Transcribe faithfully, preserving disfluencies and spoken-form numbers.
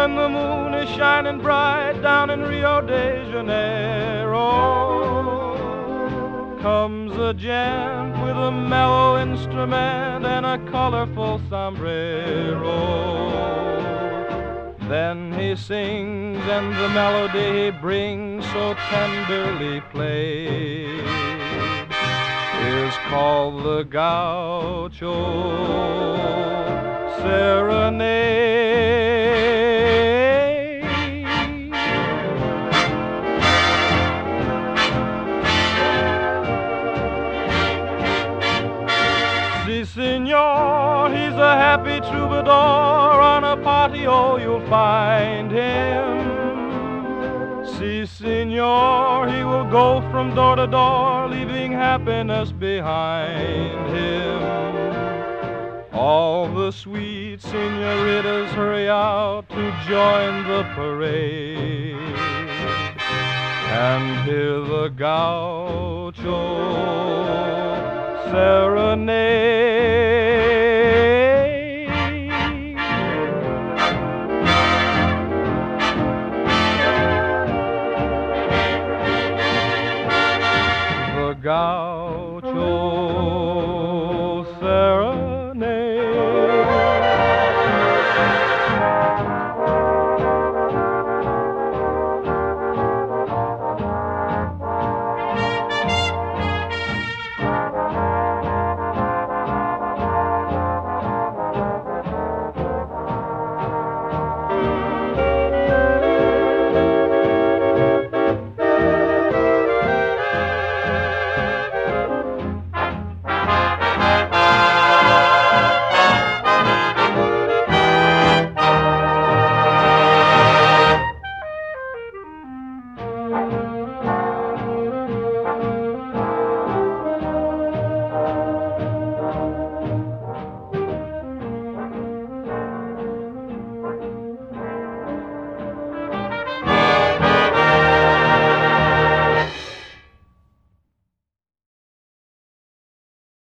when the moon is shining bright down in Rio de Janeiro, comes a gent with a mellow instrument and a colorful sombrero. Then he sings and the melody he brings so tenderly played is called the Gaucho Serenade. Si, senor, he's a happy troubadour, on a patio you'll find him. Si, senor, he will go from door to door, leaving happiness behind him. All the sweet senoritas hurry out to join the parade and hear the Gaucho Serenade.